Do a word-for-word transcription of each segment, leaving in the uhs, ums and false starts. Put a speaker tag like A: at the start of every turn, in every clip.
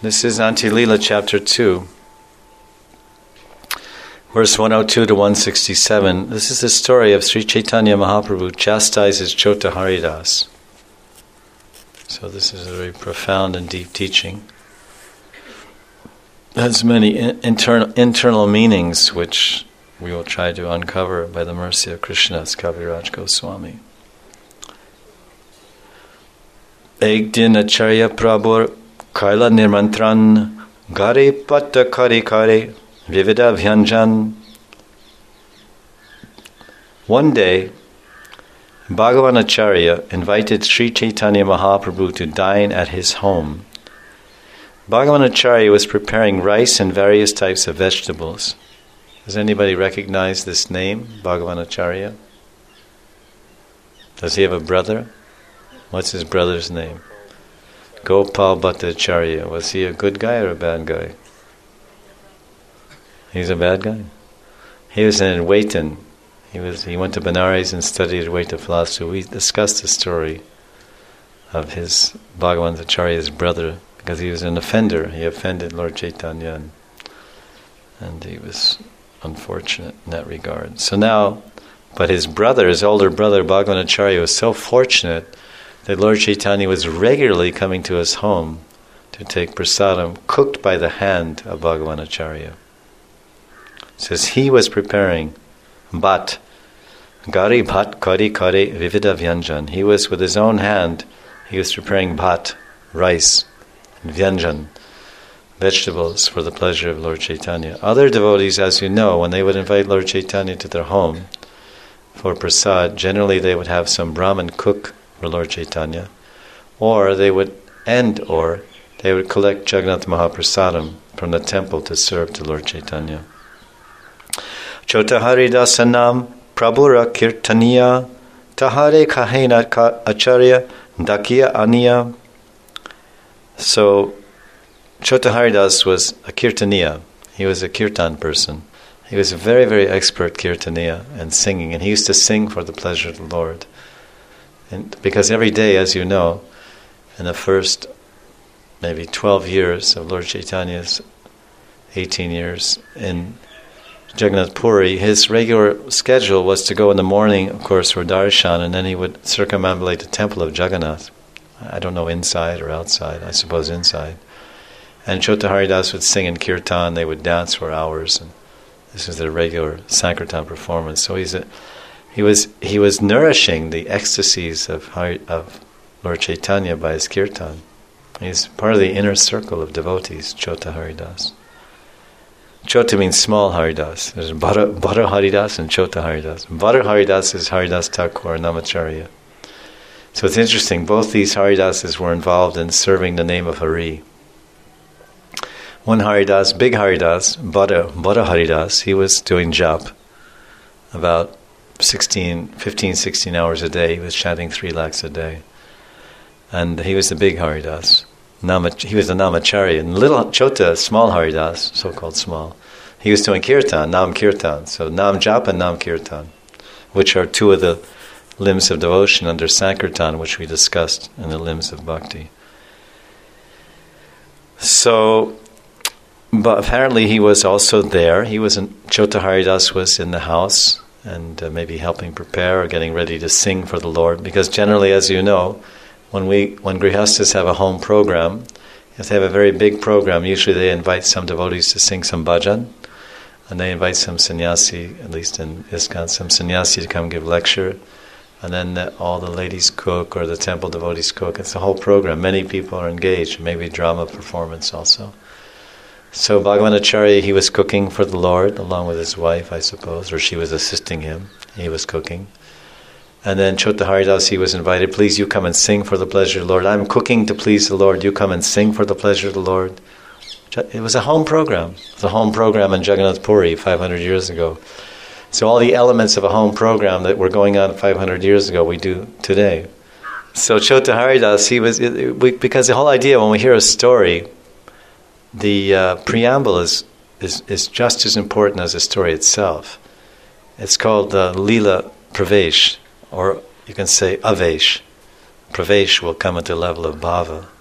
A: This is Antya-lila chapter two, verse one oh two to one sixty-seven. This is the story of Sri Chaitanya Mahaprabhu chastises Chota Haridas. So this is a very profound and deep teaching. It has many in- internal internal meanings which we will try to uncover by the mercy of Krishnadas Kaviraj Goswami. Ek din acharya prabhur kaila nirmantran gare patta kare kare vivida vyanjan. One day, Bhagavan Acharya invited Sri Chaitanya Mahaprabhu to dine at his home. Bhagavan Acharya was preparing rice and various types of vegetables. Does anybody recognize this name, Bhagavan Acharya? Does he have a brother? What's his brother's name? Gopal Bhattacharya. Was he a good guy or a bad guy? He's a bad guy. He was in Advaitin. He was. He went to Benares and studied Advaita philosophy. We discussed the story of his Bhagavan Acharya's brother because he was an offender. He offended Lord Chaitanya, and, and he was unfortunate in that regard. So now, but his brother, his older brother, Bhagavan Acharya, was so fortunate that Lord Chaitanya was regularly coming to his home to take prasadam cooked by the hand of Bhagavan Acharya. It says he was preparing bhat, gari bhat kari kare vivida vyanjan. He was, with his own hand, he was preparing bhat, rice, and vyanjan, vegetables, for the pleasure of Lord Chaitanya. Other devotees, as you know, when they would invite Lord Chaitanya to their home for prasad, generally they would have some Brahmin cook for Lord Chaitanya, or they would end, or they would collect Jagannath Mahaprasadam from the temple to serve to Lord Chaitanya. Chota Haridasanam Prabhura Kirtaniya Tahare Kahena Acharya Dakiya Aniya. So Chota Haridas was a Kirtaniya. He was a kirtan person. He was a very, very expert Kirtaniya and singing, and he used to sing for the pleasure of the Lord. And because every day, as you know, in the first maybe twelve years of Lord Chaitanya's eighteen years in Jagannath Puri, his regular schedule was to go in the morning, of course, for darshan, and then he would circumambulate the temple of Jagannath. I don't know, inside or outside, I suppose inside. And Chota Haridas would sing in kirtan, they would dance for hours, and this was their regular Sankirtan performance. So he's a He was he was nourishing the ecstasies of Hari, of Lord Chaitanya by his kirtan. He's part of the inner circle of devotees, Chota Haridas. Chota means small Haridas. There's Bada, Bada Haridas and Chota Haridas. Bada Haridas is Haridas Thakur Namacharya. So it's interesting, both these Haridases were involved in serving the name of Hari. One Haridas, big Haridas, Bada, Bada Haridas, he was doing jap about sixteen, fifteen, sixteen hours a day. He was chanting three lakhs a day. And he was the big Haridas. Nama, he was the Namacharya. And little Chota, small Haridas, so-called small, he was doing Kirtan, Nam Kirtan. So Nam Japa and Nam Kirtan, which are two of the limbs of devotion under Sankirtan, which we discussed in the limbs of Bhakti. So, but apparently he was also there. He was in, Chota Haridas was in the house, and uh, maybe helping prepare or getting ready to sing for the Lord. Because generally, as you know, when we when grihastas have a home program, if they have a very big program, usually they invite some devotees to sing some bhajan, and they invite some sannyasi, at least in ISKCON, some sannyasi to come give lecture, and then the, all the ladies cook or the temple devotees cook. It's a whole program. Many people are engaged, maybe drama performance also. So Bhagavan Acharya, he was cooking for the Lord along with his wife, I suppose, or she was assisting him. He was cooking. And then Chota Haridas, he was invited, please you come and sing for the pleasure of the Lord. I'm cooking to please the Lord, you come and sing for the pleasure of the Lord. It was a home program. It was a home program in Jagannath Puri five hundred years ago. So all the elements of a home program that were going on five hundred years ago, we do today. So Chota Haridas, he was, it, it, we, because the whole idea when we hear a story, the uh, preamble is, is is just as important as the story itself. It's called uh, Lila Pravesh, or you can say Avesh. Pravesh will come at the level of bhava,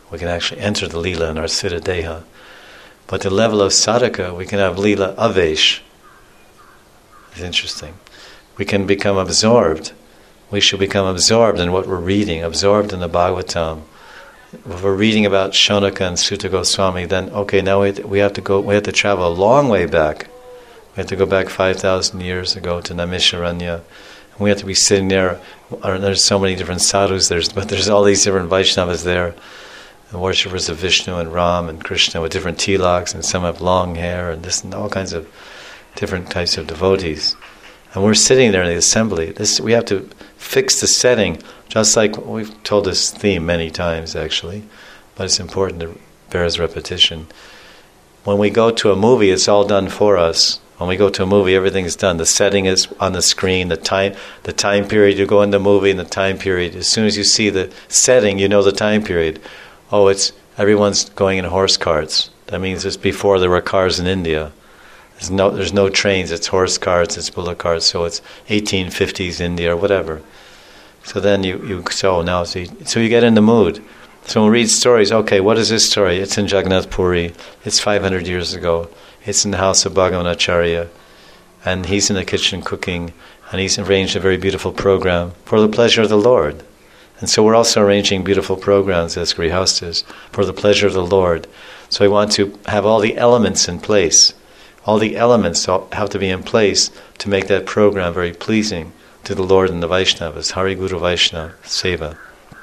A: We can actually enter the Leela in our Siddha Deha. But the level of sadhaka, we can have Leela Avesh. It's interesting. We can become absorbed. We should become absorbed in what we're reading, absorbed in the Bhagavatam. If we're reading about Shonaka and Sutta Goswami, then okay, now we we have to go. We have to travel a long way back. We have to go back five thousand years ago to Naimisharanya. And we have to be sitting there. There's so many different sadhus. There's but there's all these different Vaishnavas there, the worshippers of Vishnu and Ram and Krishna with different tilaks, and some have long hair and this and all kinds of different types of devotees. And we're sitting there in the assembly. This we have to fix the setting, just like we've told this theme many times actually, but it's important, it bears repetition. When we go to a movie, it's all done for us. When we go to a movie, everything's done. The setting is on the screen, the time the time period you go in the movie and the time period. As soon as you see the setting, you know the time period. Oh, it's everyone's going in horse carts. That means it's before there were cars in India. There's no, there's no trains, it's horse carts, it's bullock carts, so it's eighteen fifties India or whatever. So then you, you so now so you, so you get in the mood. So we read stories, okay, what is this story? It's in Jagannath Puri, it's five hundred years ago, it's in the house of Bhagavan Acharya, and he's in the kitchen cooking, and he's arranged a very beautiful program for the pleasure of the Lord. And so we're also arranging beautiful programs as Grihastas for the pleasure of the Lord. So we want to have all the elements in place. All the elements have to be in place to make that program very pleasing to the Lord and the Vaishnavas. Hari Guru Vaishnava Seva.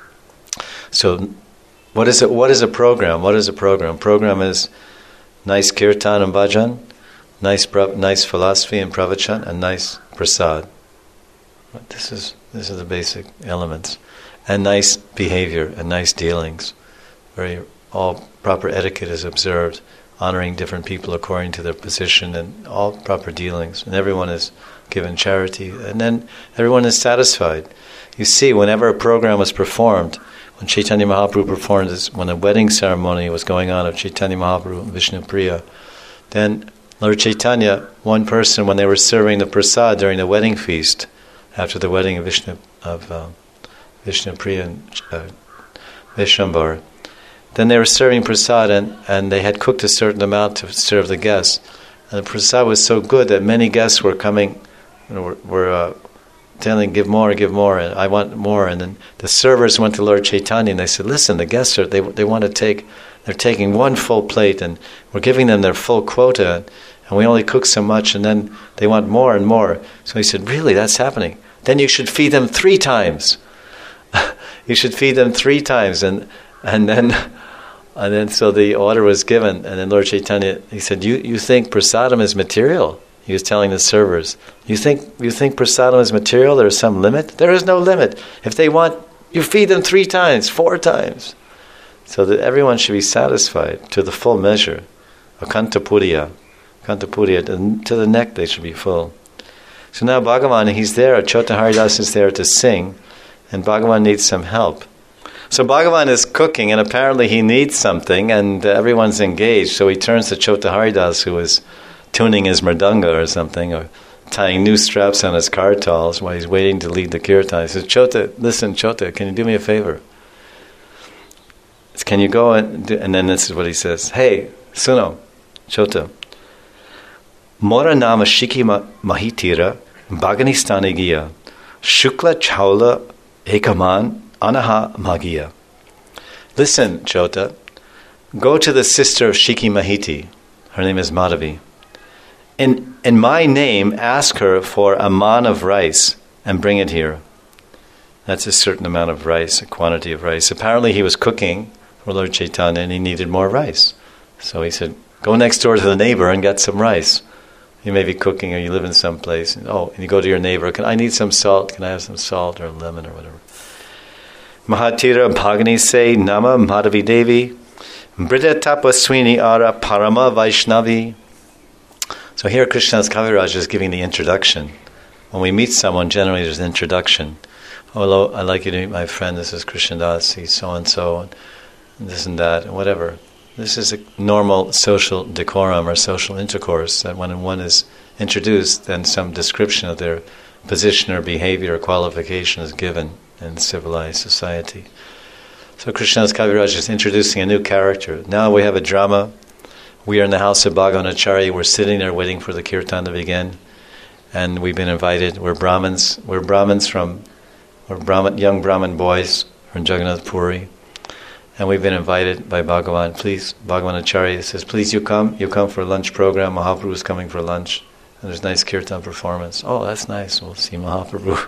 A: So, what is it? What is a program? What is a program? Program is nice kirtan and bhajan, nice nice philosophy and pravachan, and nice prasad. This is this is the basic elements, and nice behavior and nice dealings. Very all proper etiquette is observed. Honoring different people according to their position and all proper dealings. And everyone is given charity. And then everyone is satisfied. You see, whenever a program was performed, when Chaitanya Mahaprabhu performed this, when a wedding ceremony was going on of Chaitanya Mahaprabhu and Vishnu Priya, then Lord Chaitanya, one person, when they were serving the prasad during the wedding feast, after the wedding of Vishnu, of uh, Vishnu Priya and uh, Vishwambar, then they were serving prasad, and, and they had cooked a certain amount to serve the guests. And the prasad was so good that many guests were coming, you know, were, were uh, telling, give more, give more, and I want more. And then the servers went to Lord Chaitanya and they said, listen, the guests, are they they want to take, they're taking one full plate and we're giving them their full quota, and we only cook so much, and then they want more and more. So he said, really, that's happening? Then you should feed them three times. You should feed them three times. And and then... And then so the order was given, and then Lord Chaitanya, he said, you, you think prasadam is material? He was telling the servers, you think you think prasadam is material? There is some limit? There is no limit. If they want, you feed them three times, four times. So that everyone should be satisfied to the full measure. Akantapuriya. Akantapuriya, to the neck they should be full. So now Bhagavan, he's there, Chota Haridas is there to sing, and Bhagavan needs some help. So Bhagavan is cooking, and apparently he needs something, and uh, everyone's engaged. So he turns to Chota Haridas, who is tuning his mridanga or something, or tying new straps on his kartals while he's waiting to lead the kirtan. He says, Chota, listen, Chota, can you do me a favor? Can you go and do, and then this is what he says. Hey, Suno, Chota, Mora nama Shiki Mahitira, Bhaganistani Giya, Shukla Chaula Ekaman, Anaha Magiya. Listen, Chota, go to the sister of Shiki Mahiti. Her name is Madhavi. In, in my name, ask her for a man of rice and bring it here. That's a certain amount of rice, a quantity of rice. Apparently he was cooking for Lord Chaitanya and he needed more rice. So he said, go next door to the neighbor and get some rice. You may be cooking or you live in some place. And, oh, and you go to your neighbor, can I need some salt? Can I have some salt or lemon or whatever? Mahatira Bhagani say Nama Madhavi Devi Brida Tapaswini Ara Parama Vaishnavi. So here Krishna's Kaviraj is giving the introduction. When we meet someone, generally there's an introduction. Oh, hello, I'd like you to meet my friend, this is Krishnadas, he's so-and-so, and this and that, and whatever. This is a normal social decorum or social intercourse, that when one is introduced, then some description of their position or behavior or qualification is given in civilized society. So Krishnadas Kaviraj is introducing a new character. Now we have a drama. We are in the house of Bhagavan Acharya. We're sitting there waiting for the kirtan to begin. And we've been invited. We're Brahmins. We're Brahmins from, we're Brahmin, young Brahmin boys from Jagannath Puri. And we've been invited by Bhagavan. Please, Bhagavan Acharya says, please you come. You come for a lunch program. Mahaprabhu is coming for lunch. And there's nice kirtan performance. Oh, that's nice. We'll see Mahaprabhu.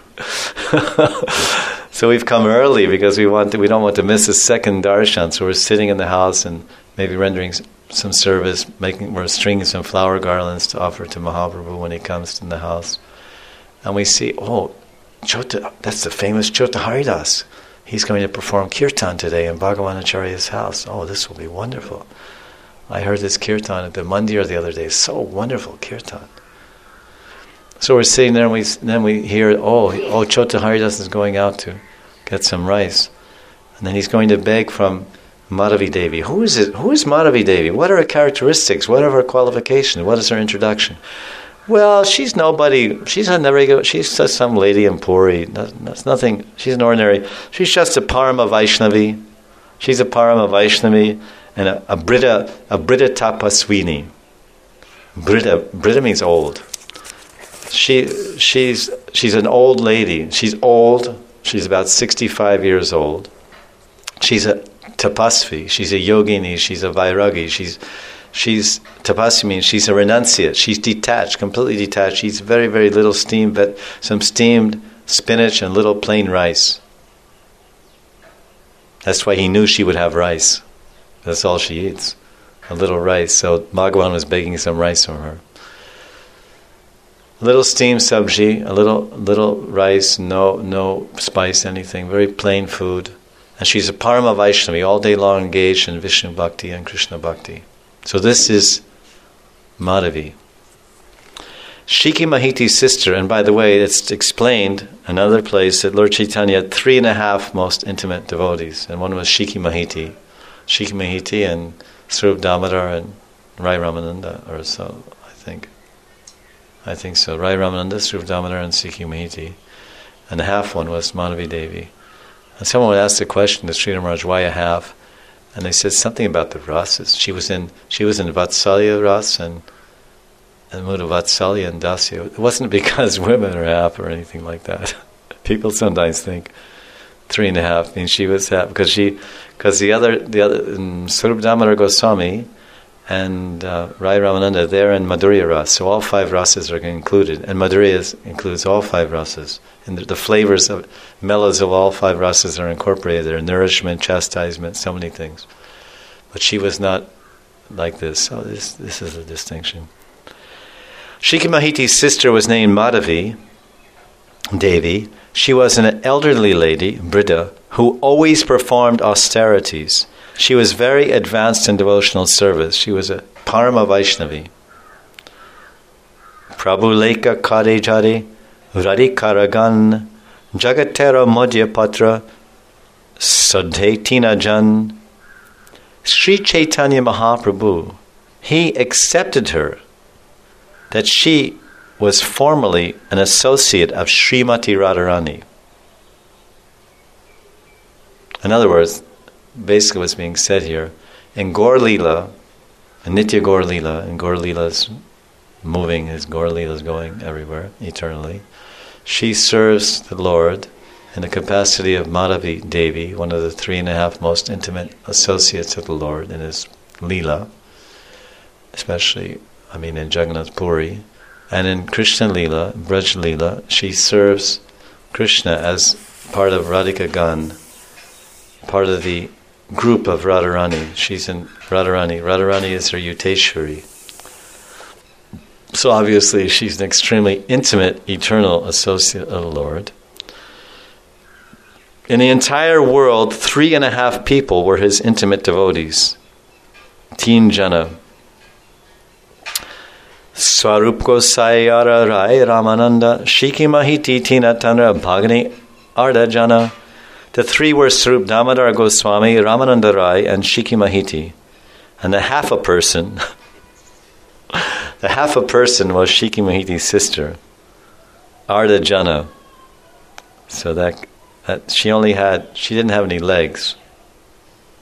A: So we've come early because we want to, we don't want to miss a second darshan. So we're sitting in the house and maybe rendering some service, making we're stringing some flower garlands to offer to Mahaprabhu when he comes in the house. And we see, oh, Chota, that's the famous Chota Haridas. He's going to perform kirtan today in Bhagavan Acharya's house. Oh, this will be wonderful. I heard this kirtan at the mandir the other day. So wonderful kirtan. So we're sitting there and we then we hear, oh, oh, Chota Haridas is going out to get some rice. And then he's going to beg from Madhavi Devi. Who is it? Who is Madhavi Devi? What are her characteristics? What are her qualifications? What is her introduction? Well, she's nobody. She's a regular. She's just some lady in Puri. That's nothing. She's an ordinary. She's just a Parama Vaishnavi. She's a Parama Vaishnavi and a, a Brita, a Brita Tapaswini. Brita, Brita means old. She, she's, she's an old lady. She's old. She's about sixty-five years old. She's a tapasvi. She's a yogini. She's a vairagi. She's, she's tapasvi means she's a renunciate. She's detached, completely detached. She's very, very little steamed, but some steamed spinach and little plain rice. That's why he knew she would have rice. That's all she eats, a little rice. So Bhagavan was baking some rice from her. A little steamed sabji, a little little rice, no no spice, anything, very plain food. And she's a Parama Vaishnavi, all day long engaged in Vishnu Bhakti and Krishna Bhakti. So this is Madhavi. Shiki Mahiti's sister, and by the way, it's explained another place that Lord Chaitanya had three and a half most intimate devotees, and one was Shiki Mahiti. Shiki Mahiti and Swarup Damodar and Rai Ramananda, or so, I think. I think so. Rai Ramananda, Swarup Damodar, and Shiki Mahiti. And the half one was Madhavi Devi. And someone would ask the question to Sridhar Maharaj, why a half? And they said something about the rasas. She was in she was in Vatsalya Ras and and Muda Vatsalya and Dasya. It wasn't because women are half or anything like that. People sometimes think three and a half means she was half because she because the other the other um, Swarup Damodar Goswami and uh, Rai Ramananda, they're in Madhurya Ras, so all five rasas are included, and Madhurya is, includes all five rasas, and the, the flavors of mellows of all five rasas are incorporated there, nourishment, chastisement, so many things. But she was not like this, so this this is a distinction. Shiki Mahiti's sister was named Madhavi Devi. She was an elderly lady, Brida, who always performed austerities. She was very advanced in devotional service. She was a Parama Vaishnavi. Prabhu Leka Kade Jari, Radi Karagan, Jagatera Modhya Patra, Sadhetina Jan. Sri Chaitanya Mahaprabhu, he accepted her that she was formerly an associate of Srimati Radharani. In other words, basically what's being said here, in Gaur Leela, in Nitya Gaur Leela, and Gaur Leela is moving, his Gaur Leela is going everywhere, eternally, she serves the Lord in the capacity of Madhavi Devi, one of the three and a half most intimate associates of the Lord in his Leela, especially, I mean, in Jagannath Puri. And in Krishna Leela, Braj Leela, she serves Krishna as part of Radhika Gan, part of the group of Radharani. She's in Radharani. Radharani is her Yuteshwari. So obviously she's an extremely intimate, eternal associate of the Lord. In the entire world, three and a half people were his intimate devotees. Teen Jana. Swarup Gosai Ara Rai Ramananda Shiki Mahiti Tina Tanra Bhagini Arda Jana. The three were Swarup Damodar Goswami, Ramananda Rai, and Shiki Mahiti. And the half a person, the half a person was Shiki Mahiti's sister, Arda Jana. So that, that she only had, she didn't have any legs.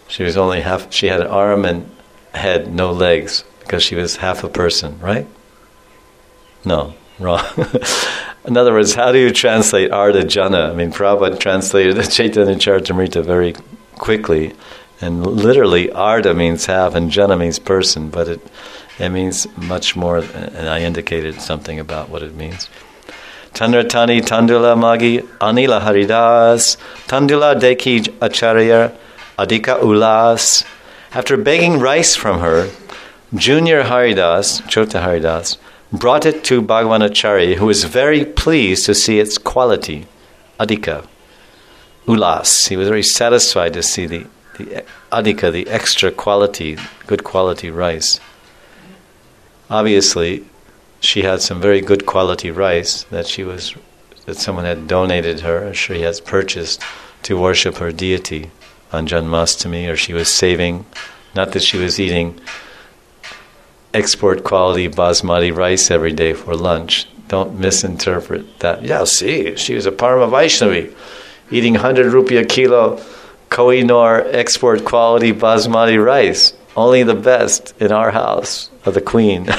A: She was only half, she had an arm and head, no legs, because she was half a person, right? No, wrong. In other words, how do you translate Arda Jana? I mean, Prabhupada translated the Chaitanya Charitamrita very quickly, and literally Arda means half and Jana means person, but it it means much more, and I indicated something about what it means. Tandratani Tandula Magi Anila Haridas Tandula Deki Acharya Adika Ulas. After begging rice from her, Junior Haridas, Chota Haridas, brought it to Bhagavan Acharya, who was very pleased to see its quality. Adika. Ulas. He was very satisfied to see the, the adika, the extra quality, good quality rice. Obviously, she had some very good quality rice that she was, that someone had donated her, or she has purchased to worship her deity on Janmashtami, or she was saving, not that she was eating export quality basmati rice every day for lunch. Don't misinterpret that. Yeah, see, she was a Parama Vaishnavi, eating one hundred rupee a kilo Kohinoor export quality basmati rice. Only the best in our house of the Queen.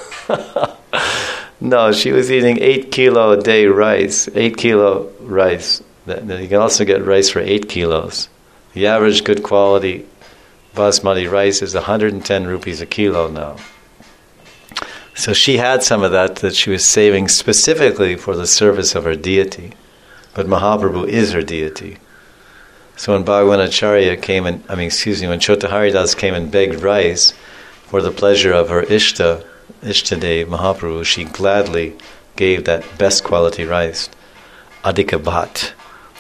A: No, she was eating eight kilo a day rice. Eight kilo rice. You can also get rice for eight kilos. The average good quality basmati rice is one hundred ten rupees a kilo now. So she had some of that that she was saving specifically for the service of her deity. But Mahaprabhu is her deity. So when Bhagavan Acharya came and, I mean, excuse me, when Chota Haridas came and begged rice for the pleasure of her Ishta, Ishtadev Mahaprabhu, she gladly gave that best quality rice, Adhika Bhat.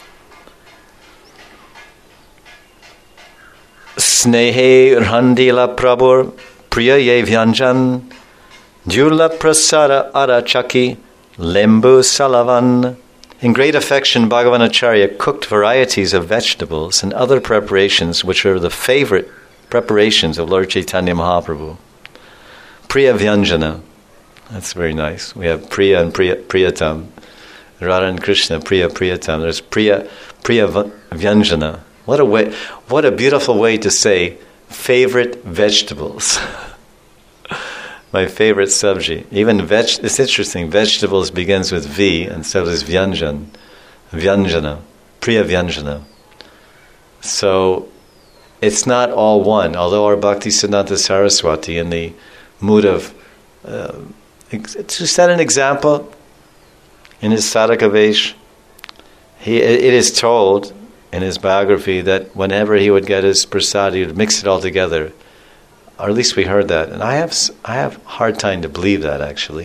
A: Snehe Rhandila Prabhur Priya Ye Vyanjan Jula Prasara Arachaki Lembu Salavan. In great affection, Bhagavan Acharya cooked varieties of vegetables and other preparations which were the favorite preparations of Lord Chaitanya Mahaprabhu. Priya Vyanjana. That's very nice. We have Priya and Priya, Priyatam. Radha and Krishna, Priya, Priyatam. There's Priya, Priya Vyanjana. What a way, what a beautiful way to say favorite vegetables. My favorite sabji. Even veg, it's interesting, vegetables begins with V, and so does Vyanjan. Vyanjana. Priya Vyanjana. So, it's not all one. Although our Bhaktisiddhanta Saraswati, in the mood of, uh, to set an example, in his Sadhaka Vesh, he, it is told in his biography that whenever he would get his prasad, he would mix it all together. Or at least we heard that. And I have I have a hard time to believe that, actually.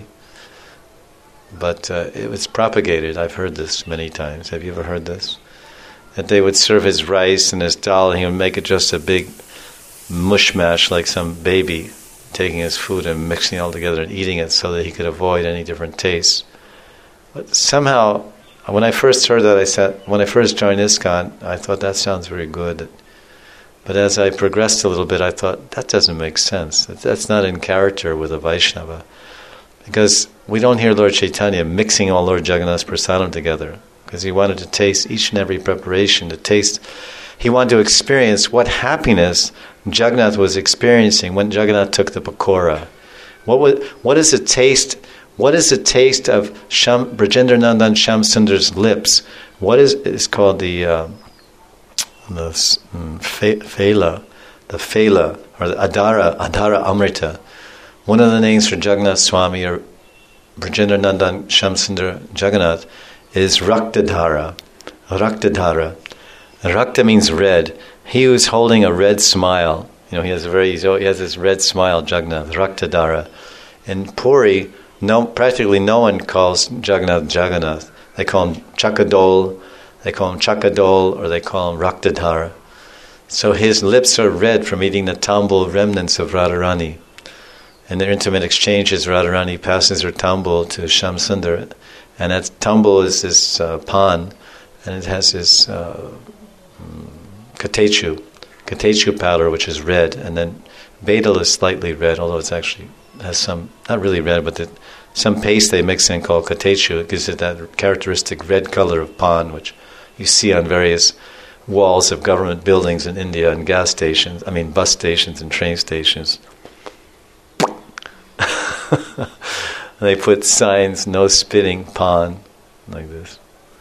A: But uh, it was propagated. I've heard this many times. Have you ever heard this? That they would serve his rice and his dal, and he would make it just a big mushmash like some baby, taking his food and mixing it all together and eating it so that he could avoid any different tastes. But somehow, when I first heard that, I said, when I first joined ISKCON, I thought that sounds very good. But as I progressed a little bit, I thought, that doesn't make sense. That's not in character with a Vaishnava. Because we don't hear Lord Chaitanya mixing all Lord Jagannath's prasadam together. Because he wanted to taste each and every preparation, to taste, he wanted to experience what happiness Jagannath was experiencing when Jagannath took the pakora. What was, what is the taste, what is the taste of Sham, Brajendra Nandan Shamsundar's lips? What is, is called the... Uh, the um, Fela, the Fela, or the Adara, Adara Amrita. One of the names for Jagannath Swami, or Brajendra Nandan Shamsundar Jagannath, is Raktadhara. Raktadhara. Rakta means red. He who's holding a red smile, you know, he has a very, he has this red smile, Jagannath, Raktadhara. In Puri, no, practically no one calls Jagannath Jagannath. They call him Chakadol, they call him Chakadol, or they call him Raktadhara. So his lips are red from eating the tambul remnants of Radharani. In their intimate exchanges, Radharani passes her tambul to Shamsundar, and that tambul is this uh, pan, and it has this uh, katechu, katechu powder, which is red, and then betel is slightly red, although it's actually has some, not really red, but the, some paste they mix in called katechu. It gives it that characteristic red color of pan, which you see on various walls of government buildings in India and gas stations, I mean bus stations and train stations. They put signs, no spitting, pan, like this.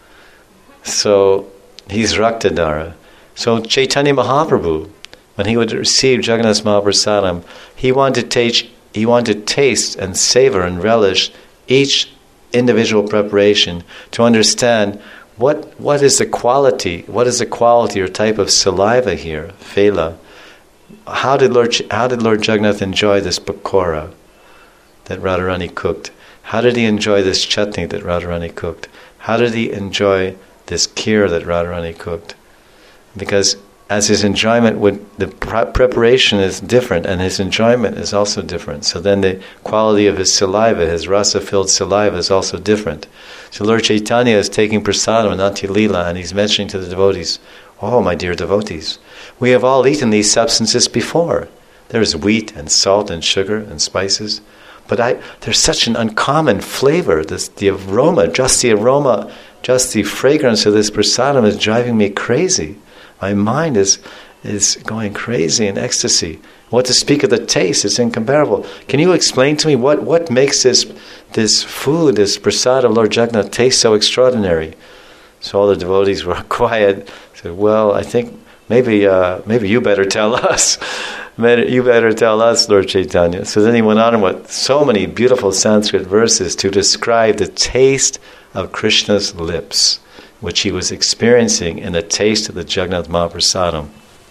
A: So he's Raktadara. So Chaitanya Mahaprabhu, when he would receive Jagannath Mahaprasadam, he wanted to taste, he wanted to taste and savor and relish each individual preparation to understand what what is the quality, what is the quality or type of saliva here, phela. How did Lord how did Lord Jagannath enjoy this pakora that Radharani cooked? How did he enjoy this chutney that Radharani cooked? How did he enjoy this kheer that Radharani cooked? Because as his enjoyment would, the pre- preparation is different, and his enjoyment is also different. So then the quality of his saliva, his rasa-filled saliva, is also different. So Lord Chaitanya is taking prasadam in Natya Leela, and he's mentioning to the devotees, "Oh, my dear devotees, we have all eaten these substances before. There's wheat and salt and sugar and spices, but I, there's such an uncommon flavor. This, the aroma, just the aroma, just the fragrance of this prasadam is driving me crazy. My mind is is going crazy in ecstasy. What to speak of the taste? It's incomparable. Can you explain to me what, what makes this this food, this prasad of Lord Jagannath, taste so extraordinary?" So all the devotees were quiet. Said, "Well, I think maybe uh, maybe you better tell us. You better tell us, Lord Chaitanya." So then he went on with so many beautiful Sanskrit verses to describe the taste of Krishna's lips, which he was experiencing in the taste of the Jagannath Mahaprasadam.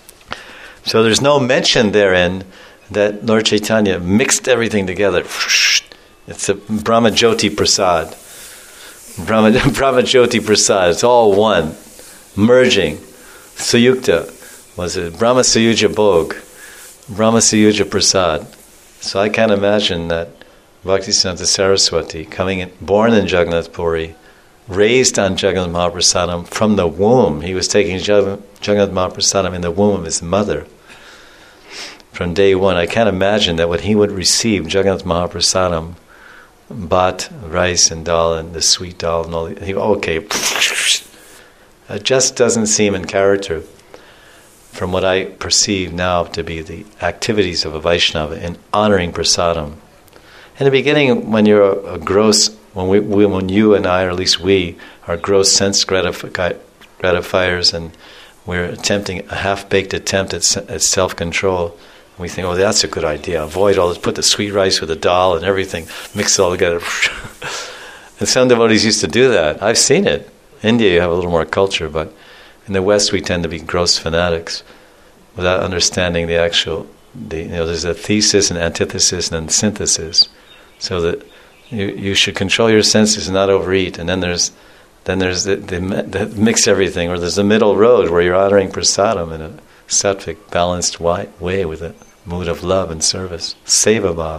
A: So there's no mention therein that Lord Chaitanya mixed everything together. It's a Brahmajyoti Prasad. Brahma, Brahmajyoti Prasad. It's all one. Merging. Suyukta. Was it Brahma Suyuja Bhog? Brahma Suyuja Prasad. So I can't imagine that Bhaktisiddhanta Saraswati, coming in, born in Jagannath Puri, raised on Jagannath Mahaprasadam from the womb. He was taking Jagannath Mahaprasadam in the womb of his mother. From day one, I can't imagine that when he would receive Jagannath Mahaprasadam, bhat, rice and dal and the sweet dal and all, he, okay, it just doesn't seem in character from what I perceive now to be the activities of a Vaishnava in honoring prasadam. In the beginning, when you're a, a gross When we, we, when you and I, or at least we, are gross sense gratifi- gratifiers, and we're attempting a half-baked attempt at, at self-control, we think, "Oh, that's a good idea. Avoid all this. Put the sweet rice with the dal and everything. Mix it all together." And some devotees used to do that. I've seen it. In India, you have a little more culture, but in the West, we tend to be gross fanatics without understanding the actual. The, you know, there's a thesis and antithesis and synthesis, so that You you should control your senses and not overeat. And then there's then there's the, the, the mix everything, or there's the middle road where you're honoring prasadam in a sattvic, balanced way with a mood of love and service, seva bhav.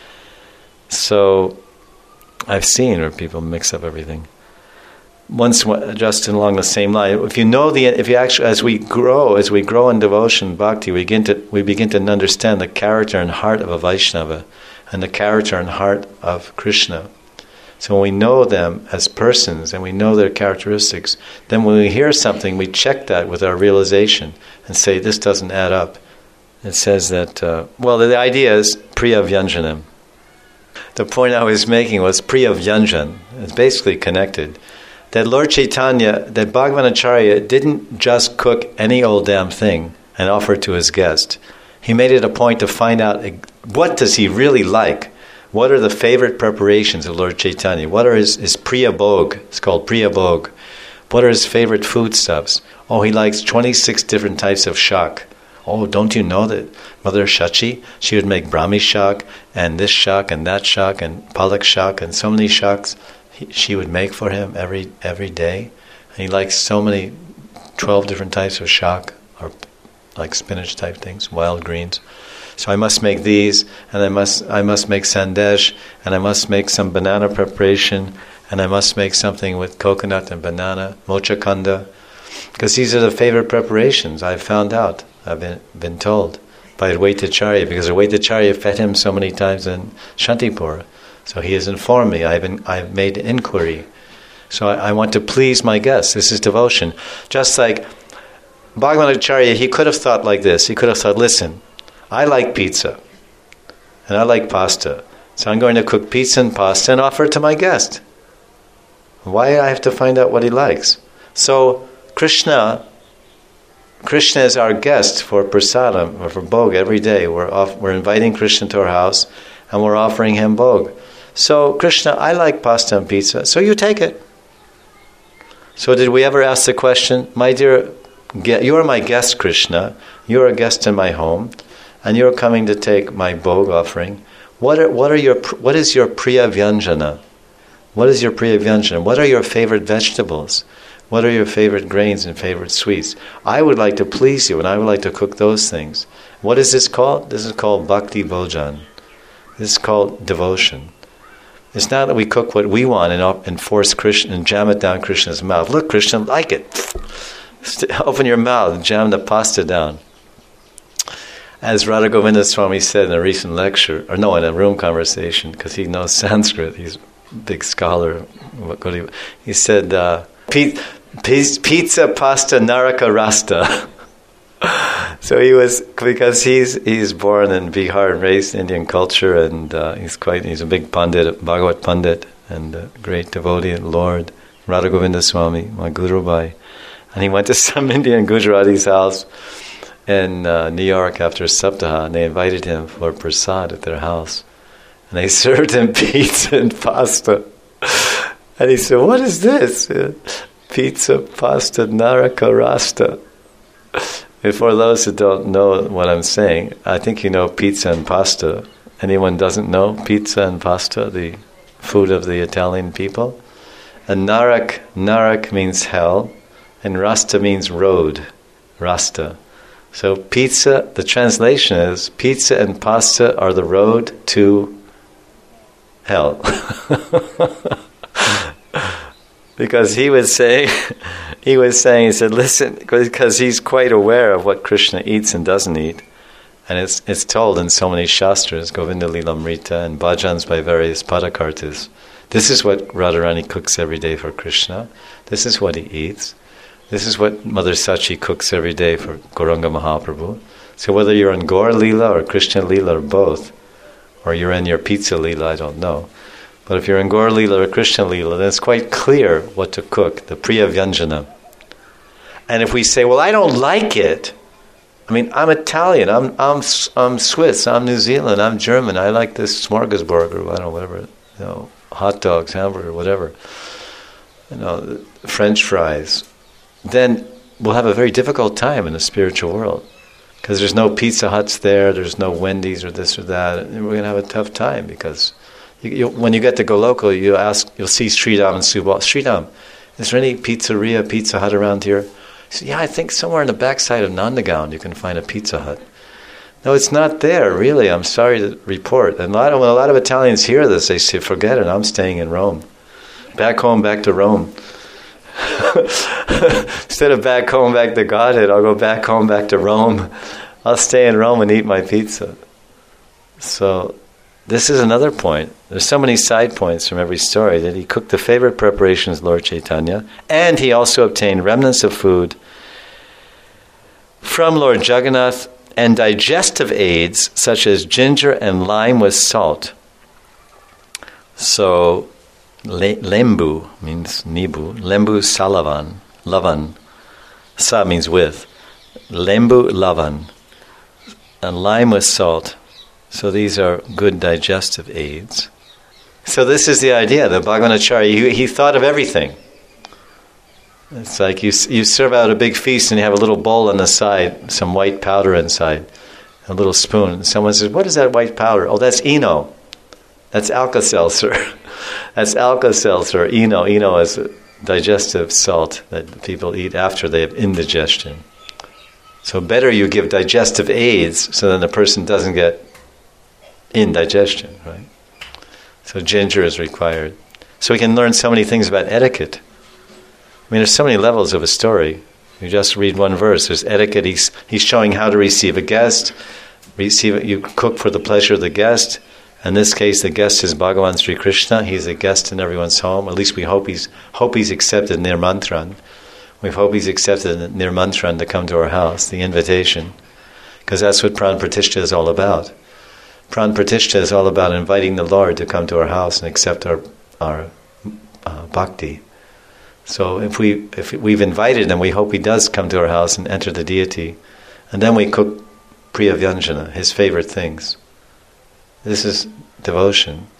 A: So I've seen where people mix up everything. Once, just along the same line, if you know the, if you actually, as we grow, as we grow in devotion, bhakti, we begin to we begin to understand the character and heart of a Vaishnava, and the character and heart of Krishna. So when we know them as persons and we know their characteristics, then when we hear something, we check that with our realization and say, "This doesn't add up." It says that, uh, well, the idea is Priya Vyanjanam. The point I was making was Priya Vyanjan. It's basically connected. That Lord Chaitanya, that Bhagavan Acharya didn't just cook any old damn thing and offer it to his guest. He made it a point to find out what does he really like. What are the favorite preparations of Lord Chaitanya? What are his, his Priya Bhog? It's called Priya Bhog. What are his favorite foodstuffs? Oh, he likes twenty-six different types of shak. Oh, don't you know that Mother Shachi, she would make Brahmi shak, and this shak, and that shak, and Palak shak, and so many shaks he, she would make for him every every day. And he likes so many, twelve different types of shak, or like spinach type things, wild greens. So I must make these, and I must I must make sandesh, and I must make some banana preparation, and I must make something with coconut and banana, mochakanda, because these are the favorite preparations. I've found out, I've been been told by Advaitacharya, because Advaitacharya fed him so many times in Shantipur. So he has informed me. I've been I've made inquiry. So I, I want to please my guests. This is devotion. Just like Bhagavan Acharya, he could have thought like this. He could have thought, listen, I like pizza, and I like pasta, so I'm going to cook pizza and pasta and offer it to my guest. Why do I have to find out what he likes? So Krishna, Krishna is our guest for prasadam, or for bhog every day. We're off, we're inviting Krishna to our house, and we're offering him bhog. So Krishna, I like pasta and pizza, so you take it. So did we ever ask the question, my dear, you are my guest, Krishna, you are a guest in my home, and you're coming to take my bhog offering. What are, what are your, what is your priya vyanjana? What is your priya vyanjana? What are your favorite vegetables? What are your favorite grains and favorite sweets? I would like to please you, and I would like to cook those things. What is this called? This is called bhakti bhojan. This is called devotion. It's not that we cook what we want and, and force Krishna and jam it down Krishna's mouth. Look, Krishna, like it. Open your mouth, jam the pasta down. As Radha Govinda Swami said in a recent lecture, or no, in a room conversation, because he knows Sanskrit, he's a big scholar. He said, uh, pizza, pasta, naraka, rasta. So he was, because he's he's born in Bihar and raised in Indian culture, and uh, he's quite, he's a big pandit, Bhagavat Pandit, and a great devotee and Lord, Radha Govinda Swami, my Guru Bhai. And he went to some Indian Gujarati's house in uh, New York after Saptaha, and they invited him for prasad at their house. And they served him pizza and pasta. And he said, what is this? Pizza, pasta, naraka, rasta. And for those who don't know what I'm saying, I think you know pizza and pasta. Anyone doesn't know pizza and pasta, the food of the Italian people? And narak, narak means hell, and rasta means road, rasta. So pizza, the translation is, pizza and pasta are the road to hell. Because he was saying, he was saying, he said, listen, because he's quite aware of what Krishna eats and doesn't eat. And it's it's told in so many shastras, Govinda Lilamrita, and bhajans by various padakartas. This is what Radharani cooks every day for Krishna. This is what he eats. This is what Mother Sachi cooks every day for Gauranga Mahaprabhu. So whether you're in Gaur Leela or Krishna Leela or both, or you're in your pizza Leela, I don't know. But if you're in Gaur Leela or Krishna Leela, then it's quite clear what to cook, the Priya Vyanjana. And if we say, well, I don't like it, I mean, I'm Italian, I'm I'm I'm Swiss, I'm New Zealand, I'm German, I like this smorgasbord or I don't know, whatever, you know, hot dogs, hamburger, whatever, you know, French fries, then we'll have a very difficult time in the spiritual world. Because there's no Pizza Huts there, there's no Wendy's or this or that, and we're going to have a tough time because you, you, when you get to go local, you ask, you'll see Sridham and Subal. Sridham, is there any pizzeria, Pizza Hut around here? He said, yeah, I think somewhere in the backside of Nandagaon you can find a Pizza Hut. No, it's not there, really, I'm sorry to report. And a lot of, when a lot of Italians hear this, they say, forget it, I'm staying in Rome. Back home, back to Rome. Instead of back home, back to Godhead, I'll go back home, back to Rome. I'll stay in Rome and eat my pizza. So this is another point. There's so many side points from every story that he cooked the favorite preparations of Lord Chaitanya, and he also obtained remnants of food from Lord Jagannath and digestive aids such as ginger and lime with salt. So Le- lembu means nibu. Lembu salavan. Lavan. Sa means with. Lembu lavan. And lime with salt. So these are good digestive aids. So this is the idea. The Bhagavan Acharya, he, he thought of everything. It's like you you serve out a big feast and you have a little bowl on the side, some white powder inside, a little spoon. And someone says, what is that white powder? Oh, that's Eno. That's Alka-Seltzer. That's Alka-Seltzer, Eno. Eno is a digestive salt that people eat after they have indigestion. So better you give digestive aids so then the person doesn't get indigestion, right? So ginger is required. So we can learn so many things about etiquette. I mean, there's so many levels of a story. You just read one verse. There's etiquette. He's, he's showing how to receive a guest. Receive it. You cook for the pleasure of the guest. In this case, the guest is Bhagavan Sri Krishna. He's a guest in everyone's home. At least we hope he's hope he's accepted Nirmantran. We hope he's accepted the nirmantran to come to our house, the invitation, because that's what Pran Pratishtha is all about. Pran Pratishtha is all about inviting the Lord to come to our house and accept our our uh, bhakti. So if we if we've invited him, we hope he does come to our house and enter the deity, and then we cook priya vyanjana, his favorite things. This is devotion.